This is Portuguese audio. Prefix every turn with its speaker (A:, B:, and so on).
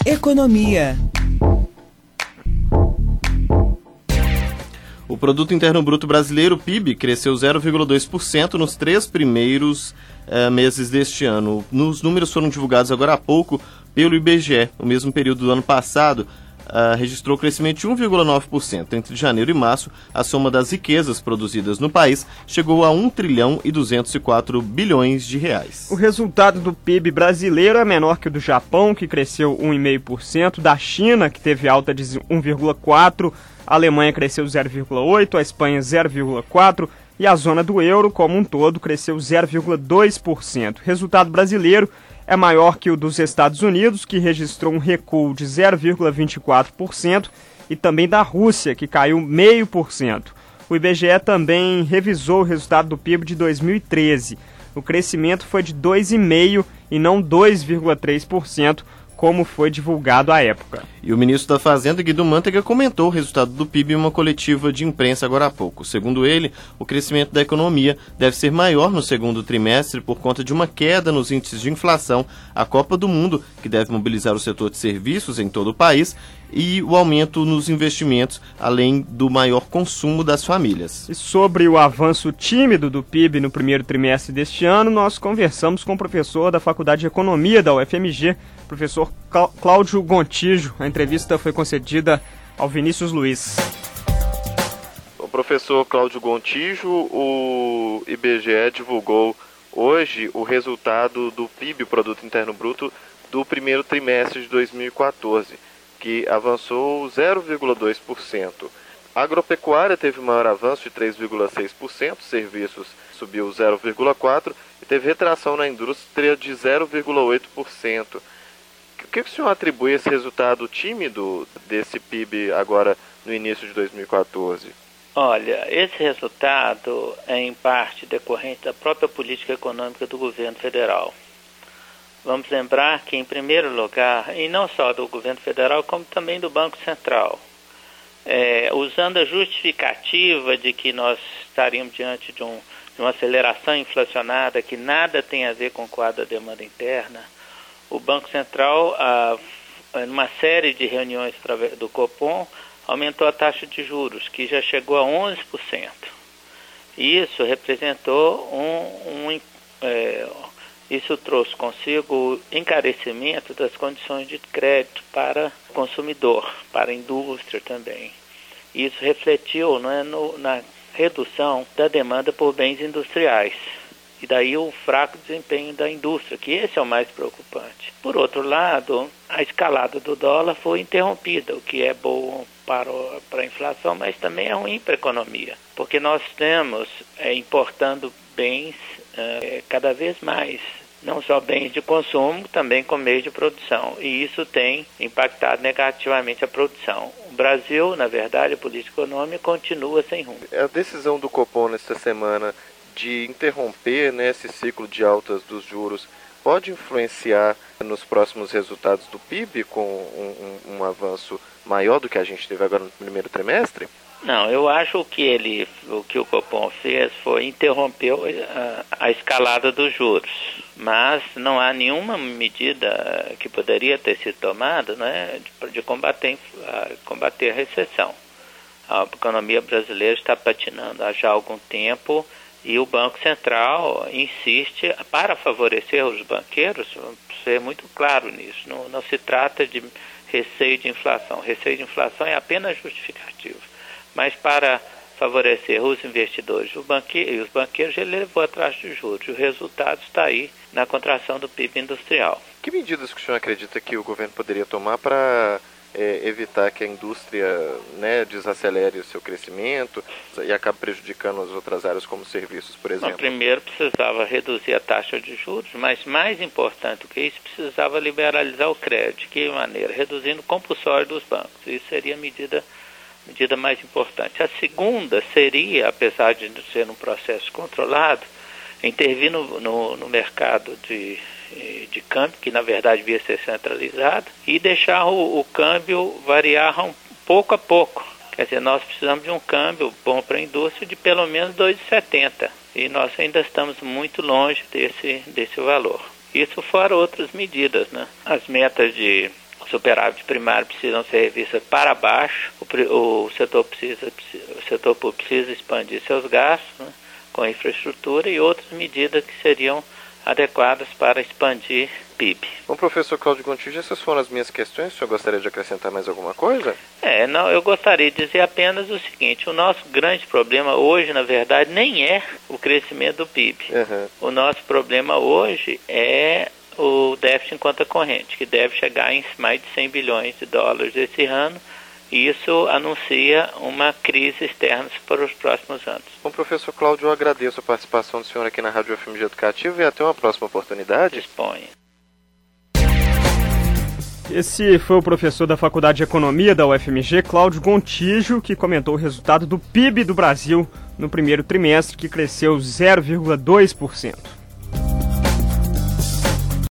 A: Economia.
B: O Produto Interno Bruto Brasileiro, PIB, cresceu 0,2% nos 3 primeiros meses deste ano. Os números foram divulgados agora há pouco pelo IBGE. O mesmo período do ano passado registrou crescimento de 1,9%. Entre janeiro e março, a soma das riquezas produzidas no país chegou a 1 trilhão e 204 bilhões de reais.
C: O resultado do PIB brasileiro é menor que o do Japão, que cresceu 1,5%, da China, que teve alta de 1,4%, a Alemanha cresceu 0,8%, a Espanha 0,4% e a zona do euro, como um todo, cresceu 0,2%. O resultado brasileiro é maior que o dos Estados Unidos, que registrou um recuo de 0,24%, e também da Rússia, que caiu 0,5%. O IBGE também revisou o resultado do PIB de 2013. O crescimento foi de 2,5% e não 2,3%, como foi divulgado à época.
B: E o ministro da Fazenda, Guido Mantega, comentou o resultado do PIB em uma coletiva de imprensa agora há pouco. Segundo ele, o crescimento da economia deve ser maior no segundo trimestre por conta de uma queda nos índices de inflação, a Copa do Mundo, que deve mobilizar o setor de serviços em todo o país, e o aumento nos investimentos, além do maior consumo das famílias.
C: E sobre o avanço tímido do PIB no primeiro trimestre deste ano, nós conversamos com o professor da Faculdade de Economia da UFMG, professor Cláudio Gontijo. A entrevista foi concedida ao Vinícius Luiz.
B: O professor Cláudio Gontijo, o IBGE divulgou hoje o resultado do PIB, o Produto Interno Bruto, do primeiro trimestre de 2014, que avançou 0,2%. A agropecuária teve maior avanço de 3,6%, serviços subiu 0,4% e teve retração na indústria de 0,8%. O que o senhor atribui esse resultado tímido desse PIB agora no início de 2014?
D: Olha, esse resultado é em parte decorrente da própria política econômica do governo federal. Vamos lembrar que, em primeiro lugar, e não só do governo federal, como também do Banco Central, usando a justificativa de que nós estaríamos diante de uma aceleração inflacionária que nada tem a ver com o quadro da demanda interna, o Banco Central, numa série de reuniões do Copom, aumentou a taxa de juros, que já chegou a 11%. Isso representou isso trouxe consigo o encarecimento das condições de crédito para o consumidor, para a indústria também. Isso refletiu na redução da demanda por bens industriais. E daí o fraco desempenho da indústria, que esse é o mais preocupante. Por outro lado, a escalada do dólar foi interrompida, o que é bom para a inflação, mas também é ruim para a economia, porque nós estamos importando bens cada vez mais, não só bens de consumo, também com meios de produção, e isso tem impactado negativamente a produção. O Brasil, na verdade, a política econômica continua sem rumo.
B: A decisão do Copom nesta semana de interromper esse ciclo de altas dos juros pode influenciar nos próximos resultados do PIB com um avanço maior do que a gente teve agora no primeiro trimestre?
D: Não, eu acho que o que o Copom fez foi interromper a escalada dos juros, mas não há nenhuma medida que poderia ter sido tomada, de combater a recessão. A economia brasileira está patinando há já algum tempo e o Banco Central insiste para favorecer os banqueiros. Vamos ser muito claro nisso, não se trata de receio de inflação. Receio de inflação é apenas justificativo. Mas para favorecer os investidores e os banqueiros, ele levou a taxa de juros. O resultado está aí na contração do PIB industrial.
B: Que medidas que o senhor acredita que o governo poderia tomar para evitar que a indústria desacelere o seu crescimento e acabe prejudicando as outras áreas como serviços, por exemplo?
D: Primeiro precisava reduzir a taxa de juros, mas mais importante do que isso, precisava liberalizar o crédito. De que maneira? Reduzindo o compulsório dos bancos. Isso seria a medida mais importante. A segunda seria, apesar de ser um processo controlado, intervir no mercado de câmbio, que na verdade devia ser centralizado, e deixar o câmbio variar pouco a pouco. Quer dizer, nós precisamos de um câmbio bom para a indústria de pelo menos 2,70, e nós ainda estamos muito longe desse valor. Isso fora outras medidas, As metas de superávit primário precisam ser revistas para baixo, o setor público precisa expandir seus gastos, né, com infraestrutura e outras medidas que seriam adequadas para expandir PIB.
B: Bom, professor Cláudio Gontijo, essas foram as minhas questões. O senhor gostaria de acrescentar mais alguma coisa?
D: Não, eu gostaria de dizer apenas o seguinte: o nosso grande problema hoje, na verdade, nem é o crescimento do PIB. O nosso problema hoje é o déficit em conta corrente, que deve chegar em mais de 100 bilhões de dólares esse ano. Isso anuncia uma crise externa para os próximos anos.
B: Bom, professor Cláudio, eu agradeço a participação do senhor aqui na Rádio FMG Educativa e até uma próxima oportunidade.
D: Disponha.
C: Esse foi o professor da Faculdade de Economia da UFMG, Cláudio Gontijo, que comentou o resultado do PIB do Brasil no primeiro trimestre, que cresceu 0,2%.